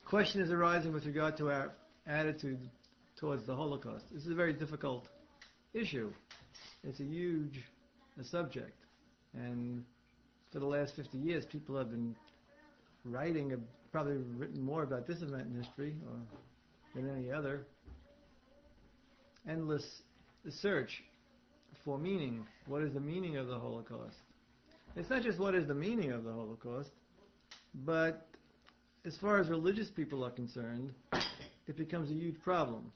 question is arising with regard to our attitude towards the Holocaust. This is a very difficult issue. It's a huge subject. And for the last 50 years, people have been writing, probably written more about this event in history than any other. Endless search for meaning. What is the meaning of the Holocaust? It's not just what is the meaning of the Holocaust, but as far as religious people are concerned, it becomes a huge problem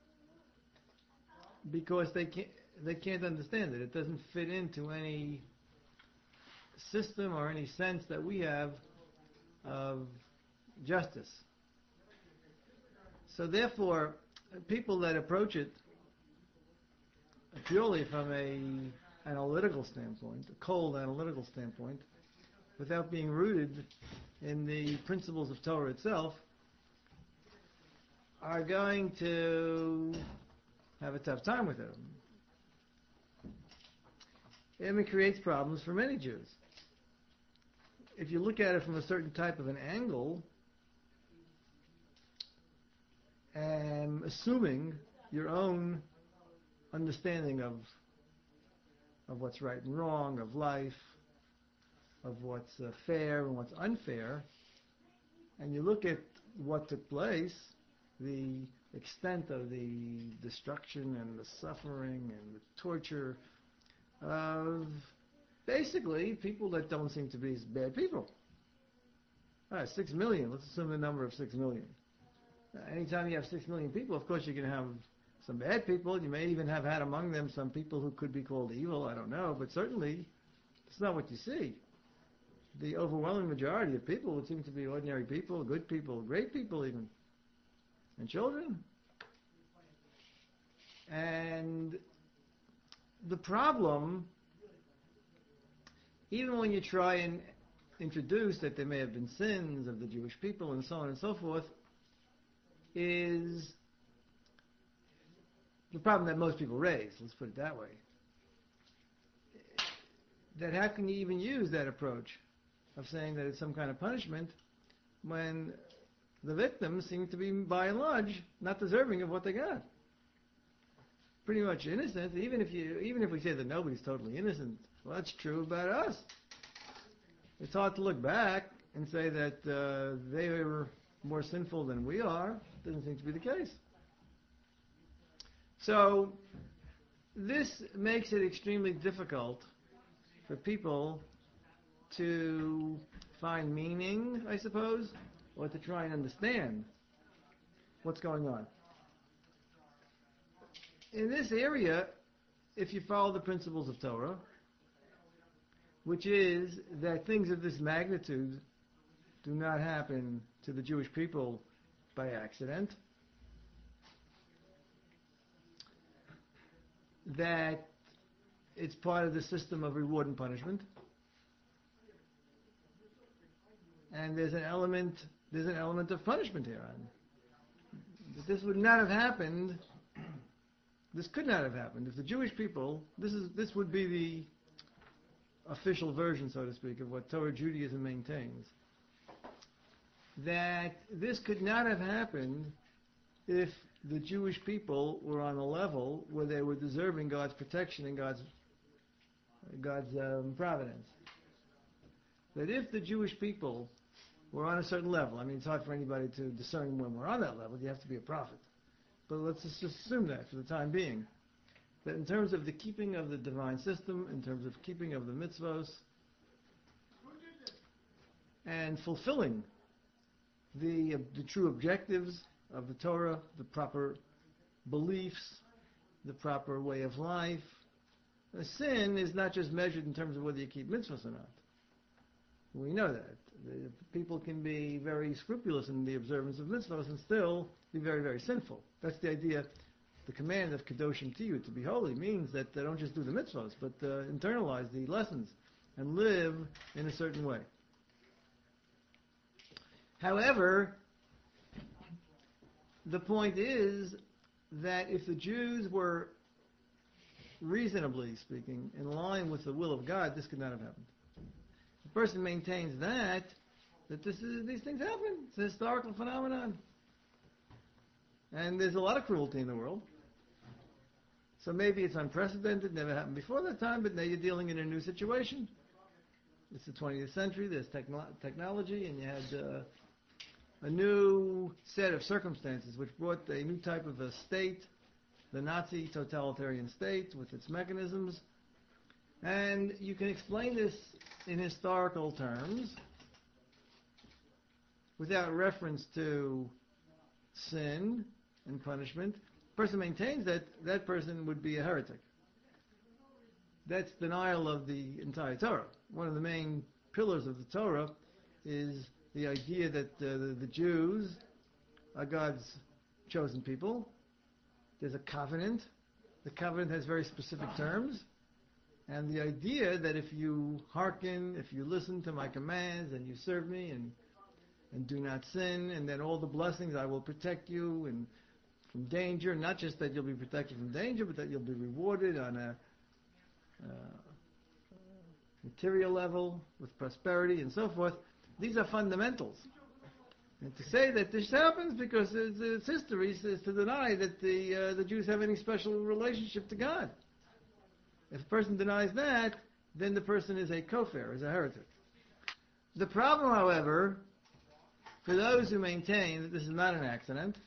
because they can't understand it. It doesn't fit into any system or any sense that we have of justice. So therefore, people that approach it purely from an analytical standpoint, a cold analytical standpoint, without being rooted in the principles of Torah itself, are going to have a tough time with it. It creates problems for many Jews. If you look at it from a certain type of an angle, and assuming your own understanding of what's right and wrong, of life, of what's fair and what's unfair, and you look at what took place, the extent of the destruction and the suffering and the torture of basically people that don't seem to be as bad people. All right, 6 million, let's assume the number of 6 million. Anytime you have 6 million people, of course you're going to have some bad people. You may even have had among them some people who could be called evil, I don't know, but certainly it's not what you see. The overwhelming majority of people would seem to be ordinary people, good people, great people even, and children. And the problem, even when you try and introduce that there may have been sins of the Jewish people and so on and so forth, is the problem that most people raise, let's put it that way. That how can you even use that approach of saying that it's some kind of punishment when the victims seem to be, by and large, not deserving of what they got? Pretty much innocent, even if we say that nobody's totally innocent. Well, that's true about us. It's hard to look back and say that they were more sinful than we are. Doesn't seem to be the case. So this makes it extremely difficult for people to find meaning, I suppose, or to try and understand what's going on. In this area, if you follow the principles of Torah, which is that things of this magnitude do not happen to the Jewish people by accident, that it's part of the system of reward and punishment, and there's an element of punishment here. This would not have happened. This could not have happened if the Jewish people. This would be the official version, so to speak, of what Torah Judaism maintains. That this could not have happened if the Jewish people were on a level where they were deserving God's protection and God's providence. That if the Jewish people were on a certain level, I mean, it's hard for anybody to discern when we're on that level. You have to be a prophet. But let's just assume that for the time being. That in terms of the keeping of the divine system, in terms of keeping of the mitzvos, and fulfilling the true objectives of the Torah, the proper beliefs, the proper way of life. A sin is not just measured in terms of whether you keep mitzvahs or not. We know that. People can be very scrupulous in the observance of mitzvahs and still be very, very sinful. That's the idea. The command of Kedoshim Tiyu, to be holy, means that they don't just do the mitzvahs, but internalize the lessons and live in a certain way. However, the point is that if the Jews were, reasonably speaking, in line with the will of God, this could not have happened. The person maintains that, that these things happen. It's a historical phenomenon. And there's a lot of cruelty in the world. So maybe it's unprecedented, never happened before that time, but now you're dealing in a new situation. It's the 20th century, there's technology, and you had a new set of circumstances which brought a new type of a state, the Nazi totalitarian state with its mechanisms. And you can explain this in historical terms without reference to sin and punishment. The person maintains that that person would be a heretic. That's denial of the entire Torah. One of the main pillars of the Torah is the idea that the Jews are God's chosen people. There's a covenant. The covenant has very specific terms. And the idea that if you hearken, if you listen to my commands and you serve me and do not sin, and then all the blessings, I will protect you and from danger. Not just that you'll be protected from danger, but that you'll be rewarded on a material level with prosperity and so forth. These are fundamentals. And to say that this happens because it's history is to deny that the Jews have any special relationship to God. If a person denies that, then the person is a kofar, is a heretic. The problem, however, for those who maintain that this is not an accident,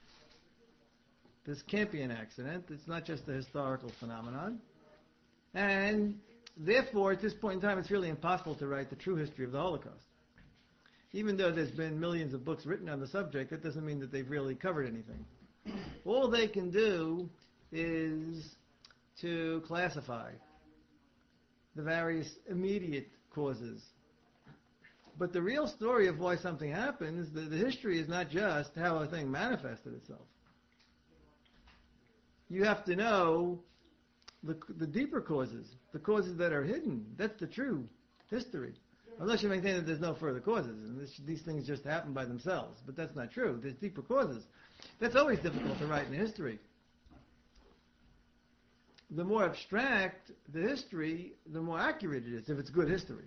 this can't be an accident, it's not just a historical phenomenon, and therefore, at this point in time, it's really impossible to write the true history of the Holocaust. Even though there's been millions of books written on the subject, that doesn't mean that they've really covered anything. All they can do is to classify the various immediate causes. But the real story of why something happens, the history is not just how a thing manifested itself. You have to know the deeper causes, the causes that are hidden. That's the true history. Unless you maintain that there's no further causes, and these things just happen by themselves. But that's not true. There's deeper causes. That's always difficult to write in history. The more abstract the history, the more accurate it is, if it's good history.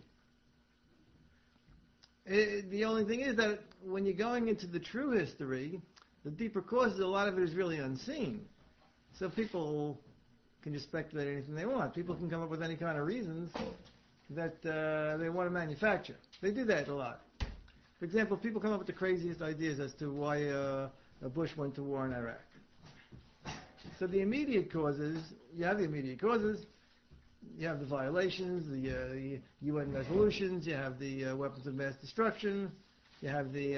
The only thing is that when you're going into the true history, the deeper causes, a lot of it is really unseen. So people can just speculate anything they want. People can come up with any kind of reasons that they want to manufacture. They do that a lot. For example, people come up with the craziest ideas as to why Bush went to war in Iraq. So the immediate causes, you have the immediate causes, you have the violations, the UN resolutions, you have the weapons of mass destruction, you have the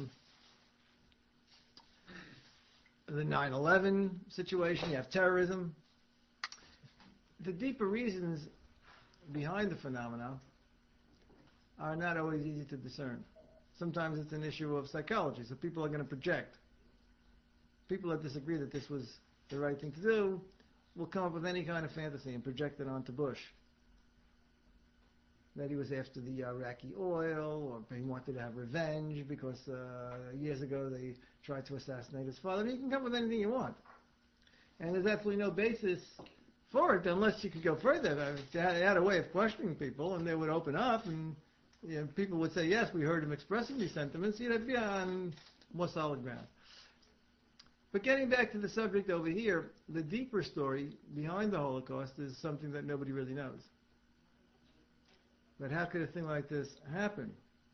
9/11 situation, you have terrorism. The deeper reasons behind the phenomena are not always easy to discern. Sometimes it's an issue of psychology, so people are going to project. People that disagree that this was the right thing to do will come up with any kind of fantasy and project it onto Bush. That he was after the Iraqi oil, or he wanted to have revenge because years ago they tried to assassinate his father. You can come up with anything you want. And there's absolutely no basis for it unless you could go further. They had a way of questioning people, and they would open up, and people would say, yes, we heard him expressing these sentiments. You'd have to be on more solid ground. But getting back to the subject over here, the deeper story behind the Holocaust is something that nobody really knows. But how could a thing like this happen?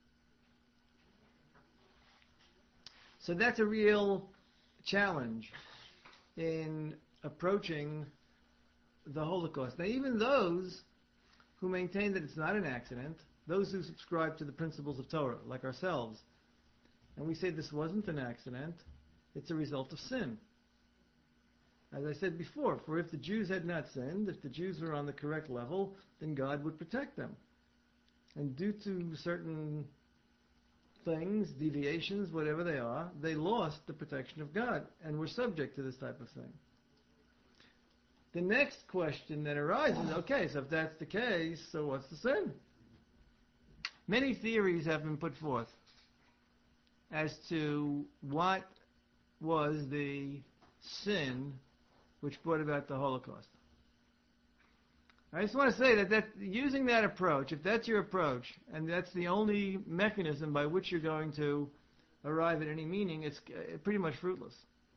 So that's a real challenge in approaching the Holocaust. Now, even those who maintain that it's not an accident, those who subscribe to the principles of Torah, like ourselves, and we say this wasn't an accident, it's a result of sin. As I said before, for if the Jews had not sinned, if the Jews were on the correct level, then God would protect them. And due to certain things, deviations, whatever they are, they lost the protection of God and were subject to this type of thing. The next question that arises, okay, so if that's the case, so what's the sin? Many theories have been put forth as to what was the sin which brought about the Holocaust. I just want to say that using that approach, if that's your approach, and that's the only mechanism by which you're going to arrive at any meaning, it's pretty much fruitless.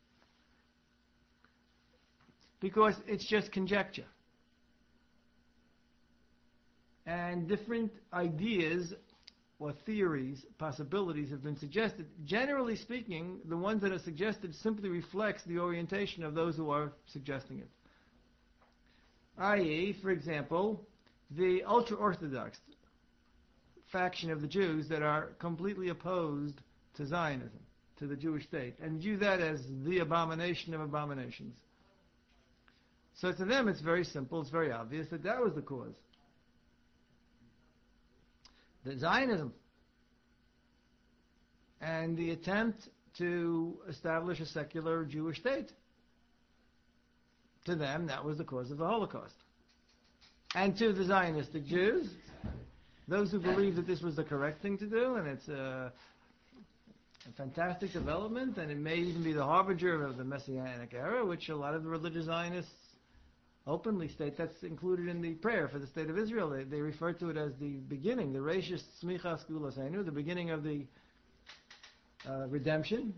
Because it's just conjecture. And different ideas or theories, possibilities have been suggested. Generally speaking, the ones that are suggested simply reflects the orientation of those who are suggesting it. I.e., for example, the ultra-Orthodox faction of the Jews that are completely opposed to Zionism, to the Jewish state, and view that as the abomination of abominations. So to them it's very simple, it's very obvious that was the cause. The Zionism and the attempt to establish a secular Jewish state. To them, that was the cause of the Holocaust. And to the Zionistic Jews, those who believe that this was the correct thing to do, and it's a fantastic development, and it may even be the harbinger of the Messianic era, which a lot of the religious Zionists openly state. That's included in the prayer for the state of Israel. They refer to it as the beginning, the Reishis Tzmichas Geulasenu, the beginning of the redemption.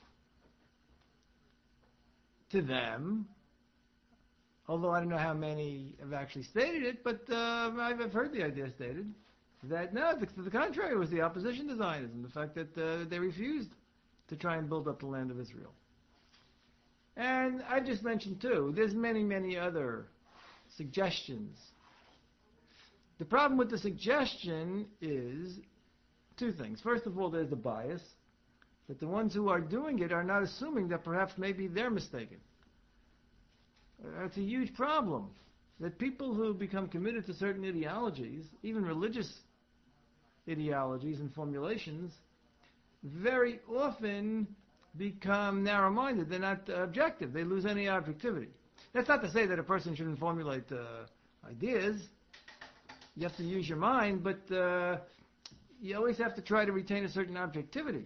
To them, although I don't know how many have actually stated it, but I've heard the idea stated, that no, to the contrary, it was the opposition to Zionism, the fact that they refused to try and build up the land of Israel. And I've just mentioned too, there's many, many other suggestions. The problem with the suggestion is two things. First of all, there's the bias, that the ones who are doing it are not assuming that perhaps maybe they're mistaken. It's a huge problem that people who become committed to certain ideologies, even religious ideologies and formulations, very often become narrow-minded. They're not objective. They lose any objectivity. That's not to say that a person shouldn't formulate ideas. You have to use your mind, but you always have to try to retain a certain objectivity.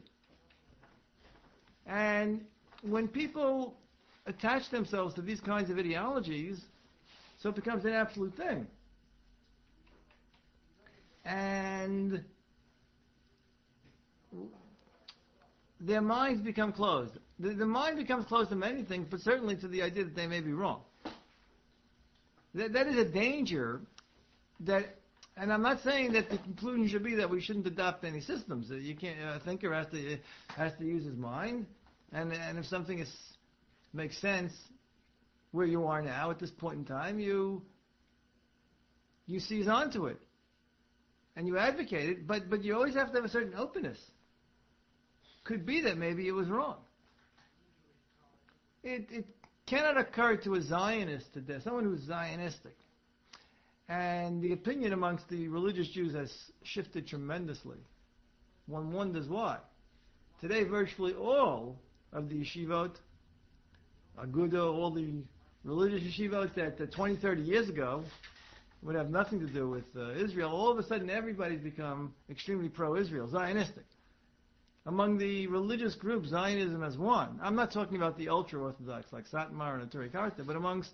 And when people attach themselves to these kinds of ideologies, so it becomes an absolute thing. And their minds become closed. The mind becomes closed to many things, but certainly to the idea that they may be wrong. That is a danger that, and I'm not saying that the conclusion should be that we shouldn't adopt any systems. You can't, a thinker has to use his mind, and if something makes sense where you are now at this point in time, you seize onto it and you advocate it, but you always have to have a certain openness. Could be that maybe it was wrong. It cannot occur to a Zionist today, someone who's Zionistic. And the opinion amongst the religious Jews has shifted tremendously. One wonders why. Today, virtually all of the yeshivot, Aguda, all the religious yeshivot that 20, 30 years ago would have nothing to do with Israel, all of a sudden everybody's become extremely pro-Israel, Zionistic. Among the religious groups, Zionism has won. I'm not talking about the ultra-Orthodox like Satmar and Aturi Karta, but amongst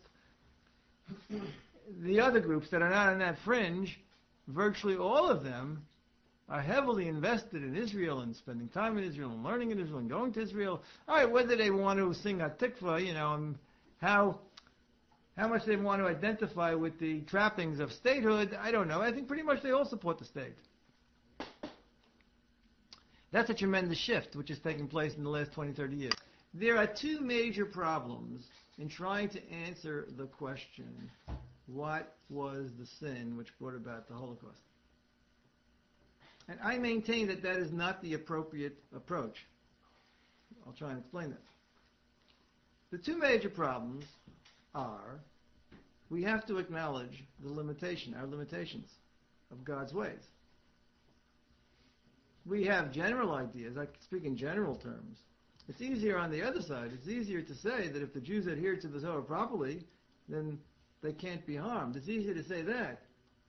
the other groups that are not on that fringe, virtually all of them are heavily invested in Israel and spending time in Israel and learning in Israel and going to Israel. All right, whether they want to sing Hatikva, how much they want to identify with the trappings of statehood, I don't know. I think pretty much they all support the state. That's a tremendous shift which has taken place in the last 20, 30 years. There are two major problems in trying to answer the question, what was the sin which brought about the Holocaust? And I maintain that is not the appropriate approach. I'll try and explain that. The two major problems are, we have to acknowledge our limitations of God's ways. We have general ideas. I speak in general terms. It's easier on the other side. It's easier to say that if the Jews adhere to the Zohar properly, then they can't be harmed. It's easier to say that.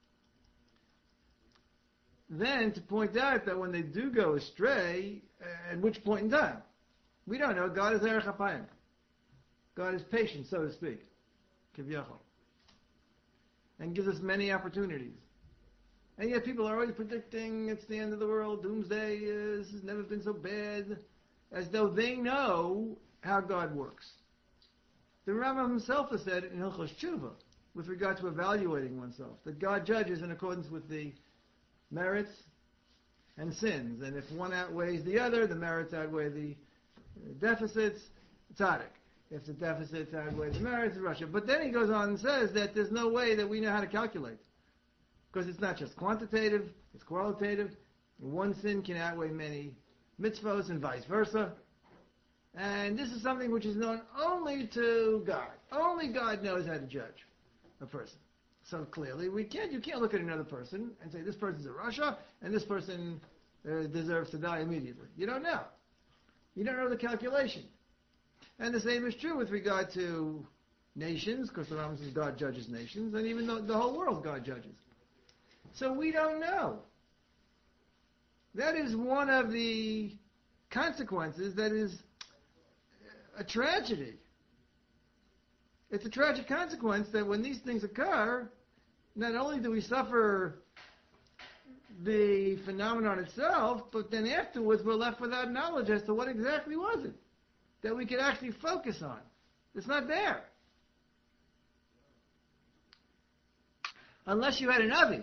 Then to point out that when they do go astray, at which point in time? We don't know. God is Erech HaPayim. God is patient, so to speak. Kivyachol. and gives us many opportunities. And yet people are always predicting it's the end of the world, doomsday has never been so bad, as though they know how God works. The Rambam himself has said in Hilchos Tshuva, with regard to evaluating oneself, that God judges in accordance with the merits and sins. And if one outweighs the other, the merits outweigh the deficits, tzaddik. If the deficits outweigh the merits, it's Russia. But then he goes on and says that there's no way that we know how to calculate. Because it's not just quantitative, it's qualitative. One sin can outweigh many mitzvos and vice versa. And this is something which is known only to God. Only God knows how to judge a person. So clearly, you can't look at another person and say this person's a Rasha and this person deserves to die immediately. You don't know. You don't know the calculation. And the same is true with regard to nations, because the Rambam says God judges nations, and even the whole world God judges. So we don't know. That is one of the consequences that is a tragedy. It's a tragic consequence that when these things occur, not only do we suffer the phenomenon itself, but then afterwards we're left without knowledge as to what exactly was it that we could actually focus on. It's not there. Unless you had an Navi.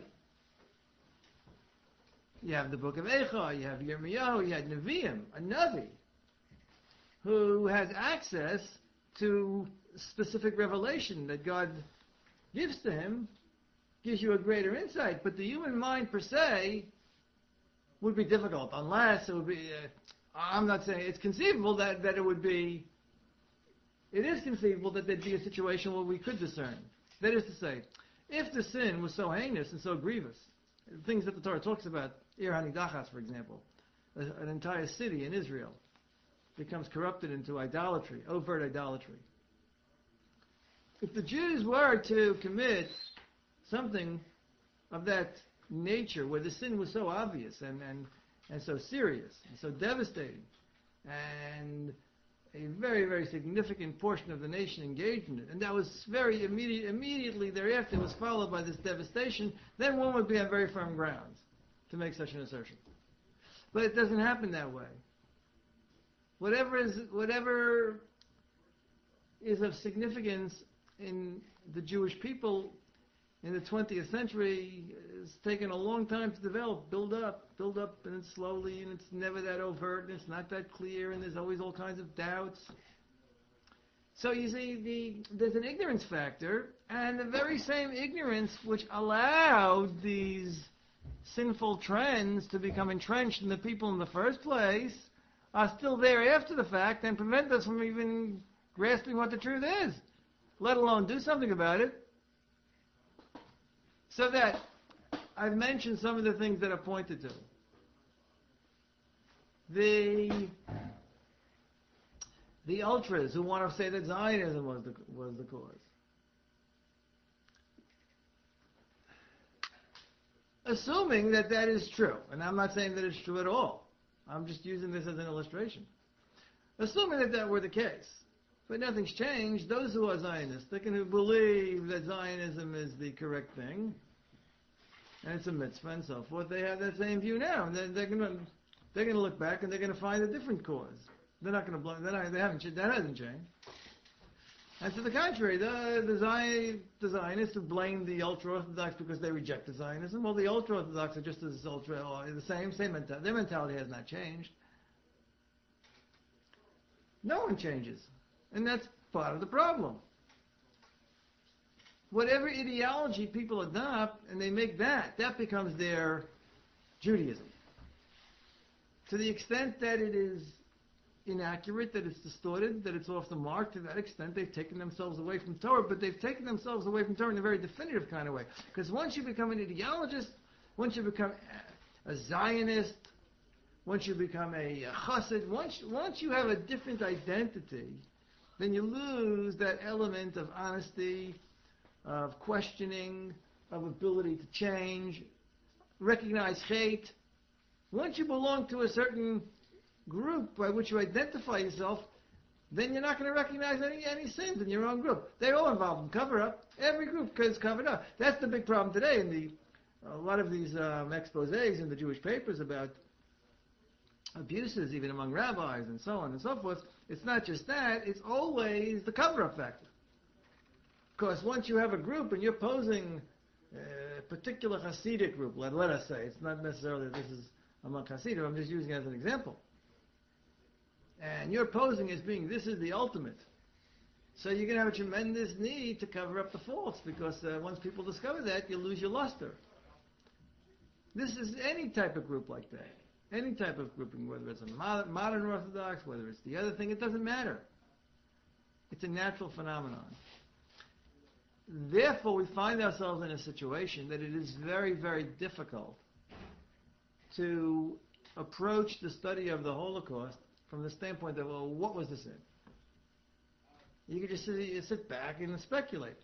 You have the book of Eicha, you have Yirmiyahu, you had Nevi'im, a Navi, who has access to specific revelation that God gives to him, gives you a greater insight. But the human mind per se would be difficult, unless it would be, I'm not saying, it's conceivable that it would be, it is conceivable that there'd be a situation where we could discern. That is to say, if the sin was so heinous and so grievous, things that the Torah talks about, Ir Hanidachas, for example, an entire city in Israel becomes corrupted into idolatry, overt idolatry. If the Jews were to commit something of that nature, where the sin was so obvious and so serious and so devastating, and a very, very significant portion of the nation engaged in it, and that was very immediately thereafter was followed by this devastation, then one would be on very firm grounds to make such an assertion. But it doesn't happen that way. Whatever is of significance in the Jewish people in the 20th century has taken a long time to develop, build up, and it's slowly, and it's never that overt, and it's not that clear, and there's always all kinds of doubts. So you see, there's an ignorance factor, and the very same ignorance which allowed these sinful trends to become entrenched in the people in the first place are still there after the fact and prevent us from even grasping what the truth is, let alone do something about it. So that I've mentioned some of the things that are pointed to. The ultras who want to say that Zionism was the cause. Assuming that is true, and I'm not saying that it's true at all. I'm just using this as an illustration. Assuming that were the case, but nothing's changed, those who are Zionistic and who believe that Zionism is the correct thing, and it's a mitzvah and so forth, they have that same view now. They're going to look back and they're going to find a different cause. They're not going to blame. That hasn't changed. And to the contrary, the Zionists who blame the ultra-Orthodox because they rejected Zionism. Well, the ultra-Orthodox are just as the same mentality. Their mentality has not changed. No one changes, and that's part of the problem. Whatever ideology people adopt, and they make that becomes their Judaism. To the extent that it is inaccurate, that it's distorted, that it's off the mark, to that extent they've taken themselves away from Torah, but they've taken themselves away from Torah in a very definitive kind of way. Because once you become an ideologist, once you become a Zionist, once you become a Chassid, once you have a different identity, then you lose that element of honesty, of questioning, of ability to change, recognize hate. Once you belong to a certain group by which you identify yourself, then you're not going to recognize any sins in your own group. They're all involved in cover-up. Every group is covered up. That's the big problem today in a lot of these exposés in the Jewish papers about abuses, even among rabbis and so on and so forth. It's not just that, it's always the cover-up factor. Because once you have a group and you're posing a particular Hasidic group, let us say, it's not necessarily that this is among Hasidim, I'm just using it as an example. And you're posing as being, this is the ultimate. So you're going to have a tremendous need to cover up the faults, because once people discover that, you lose your luster. This is any type of group like that. Any type of grouping, whether it's a modern Orthodox, whether it's the other thing, it doesn't matter. It's a natural phenomenon. Therefore, we find ourselves in a situation that it is very, very difficult to approach the study of the Holocaust from the standpoint of, well, what was the sin? You could just sit back and speculate.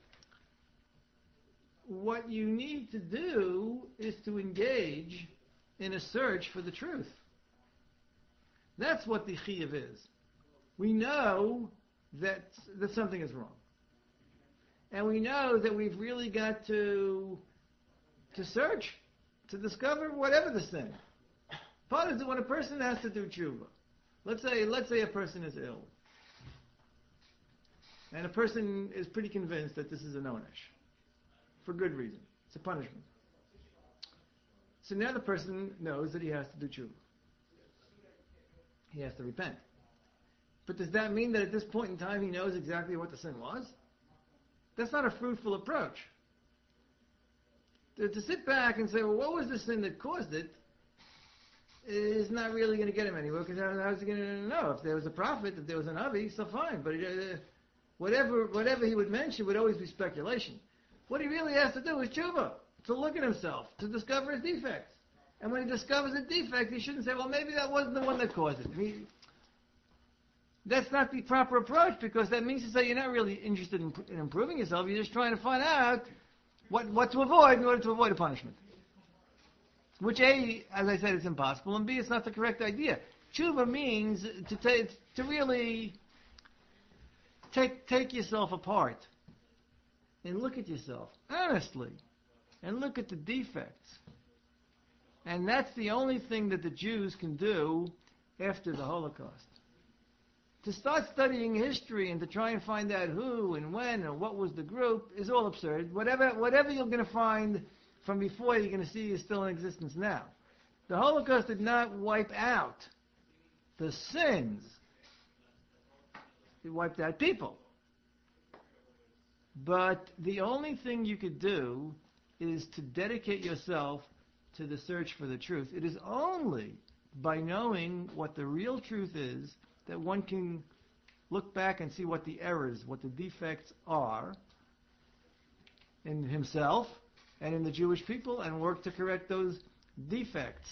What you need to do is to engage in a search for the truth. That's what the chiyuv is. We know that something is wrong. And we know that we've really got to search, to discover whatever the sin. Part of it, when a person has to do tshuva, let's say a person is ill, and a person is pretty convinced that this is an onesh, for good reason. It's a punishment. So now the person knows that he has to do tshuva. He has to repent. But does that mean that at this point in time he knows exactly what the sin was? That's not a fruitful approach. To sit back and say, well, what was the sin that caused it, is not really going to get him anywhere, because how's he going to know? If there was a prophet, if there was an Avi, so fine. But whatever he would mention would always be speculation. What he really has to do is tshuva, to look at himself, to discover his defects. And when he discovers a defect, he shouldn't say, well, maybe that wasn't the one that caused it. That's not the proper approach, because that means to say you're not really interested in improving yourself. You're just trying to find out what to avoid in order to avoid a punishment. Which, A, as I said, is impossible, and B, it's not the correct idea. Tshuva means to really take yourself apart and look at yourself honestly and look at the defects. And that's the only thing that the Jews can do after the Holocaust. To start studying history and to try and find out who and when and what was the group is all absurd. Whatever you're going to find from before, you're going to see is still in existence now. The Holocaust did not wipe out the sins. It wiped out people. But the only thing you could do is to dedicate yourself to the search for the truth. It is only by knowing what the real truth is that one can look back and see what the errors, what the defects are in himself and in the Jewish people, and work to correct those defects.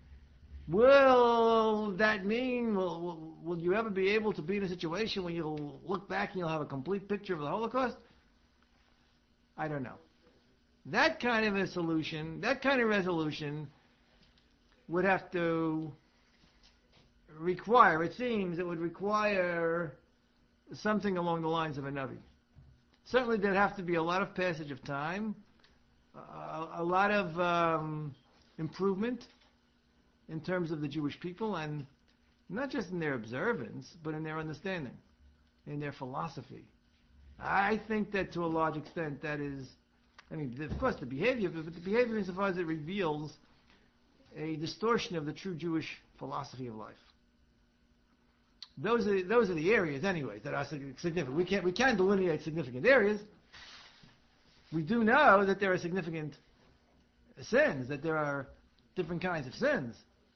Will that mean, will you ever be able to be in a situation where you'll look back and you'll have a complete picture of the Holocaust? I don't know. That kind of a solution, that kind of resolution would have to require, it seems, it would require something along the lines of a Navi. Certainly there'd have to be a lot of passage of time, a lot of improvement in terms of the Jewish people, and not just in their observance, but in their understanding, in their philosophy. I think that to a large extent that is, of course the behavior, but the behavior insofar as it reveals a distortion of the true Jewish philosophy of life. Those are the areas, anyway, that are significant. We can't delineate significant areas. We do know that there are significant sins, that there are different kinds of sins.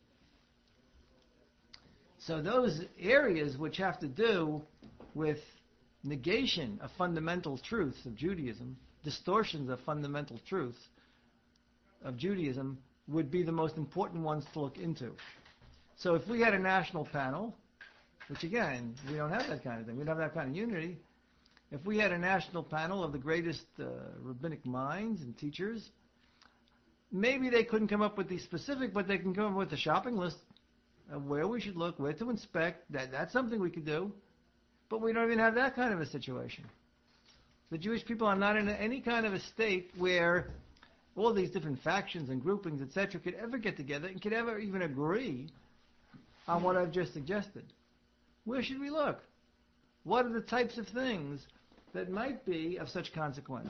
So those areas which have to do with negation of fundamental truths of Judaism, distortions of fundamental truths of Judaism, would be the most important ones to look into. So if we had a national panel, which again, we don't have that kind of thing, we don't have that kind of unity. If we had a national panel of the greatest rabbinic minds and teachers, maybe they couldn't come up with the specific, but they can come up with a shopping list of where we should look, where to inspect. That's something we could do. But we don't even have that kind of a situation. The Jewish people are not in any kind of a state where all these different factions and groupings, etc., could ever get together and could ever even agree on what I've just suggested. Where should we look? What are the types of things that might be of such consequence?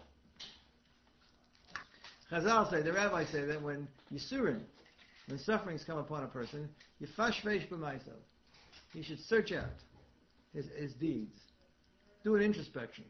Chazal say, the rabbis say that when Yisurim, when sufferings come upon a person, Yifashvesh b'maisav, he should search out his deeds. Do an introspection.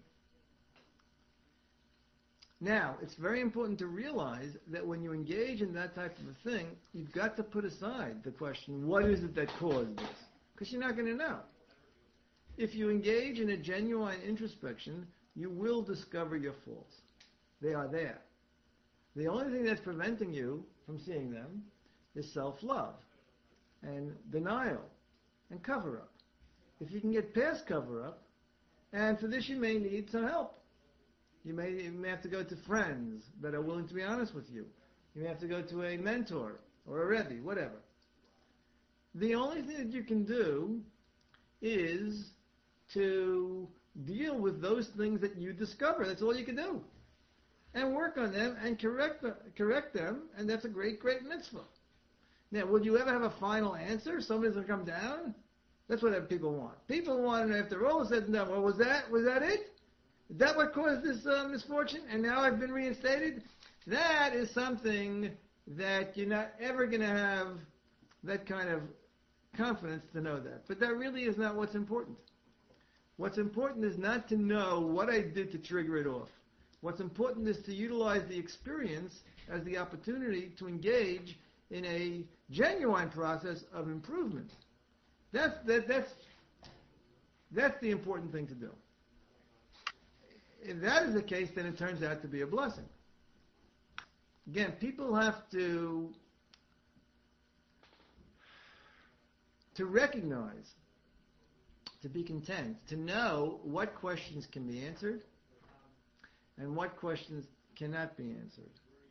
Now, it's very important to realize that when you engage in that type of a thing, you've got to put aside the question, what is it that caused this? Because you're not going to know. If you engage in a genuine introspection, you will discover your faults. They are there. The only thing that's preventing you from seeing them is self-love and denial and cover-up. If you can get past cover-up, and for this you may need some help. You may have to go to friends that are willing to be honest with you. You may have to go to a mentor or a rebbe, whatever. The only thing that you can do is to deal with those things that you discover. That's all you can do. And work on them and correct them, and that's a great, great mitzvah. Now, would you ever have a final answer? Somebody's going to come down? That's what people want. People want, after all is said and done, well, was that it? Is that what caused this misfortune? And now I've been reinstated? That is something that you're not ever going to have that kind of confidence to know that. But that really is not what's important. What's important is not to know what I did to trigger it off. What's important is to utilize the experience as the opportunity to engage in a genuine process of improvement. That's the important thing to do. If that is the case, then it turns out to be a blessing. Again, people have to recognize, to be content, to know what questions can be answered and what questions cannot be answered.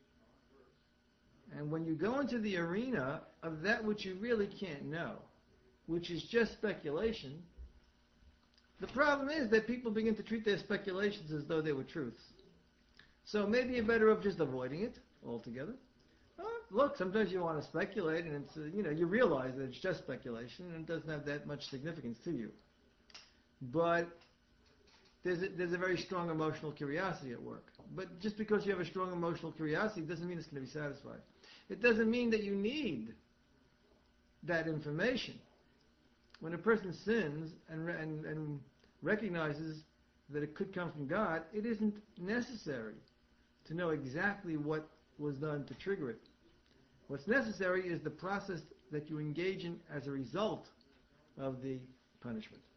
And when you go into the arena of that which you really can't know, which is just speculation, the problem is that people begin to treat their speculations as though they were truths. So maybe you're better off just avoiding it altogether. Look, sometimes you want to speculate, and it's you realize that it's just speculation, and it doesn't have that much significance to you. But there's a very strong emotional curiosity at work. But just because you have a strong emotional curiosity doesn't mean it's going to be satisfied. It doesn't mean that you need that information. When a person sins and recognizes that it could come from God, it isn't necessary to know exactly what was done to trigger it. What's necessary is the process that you engage in as a result of the punishment.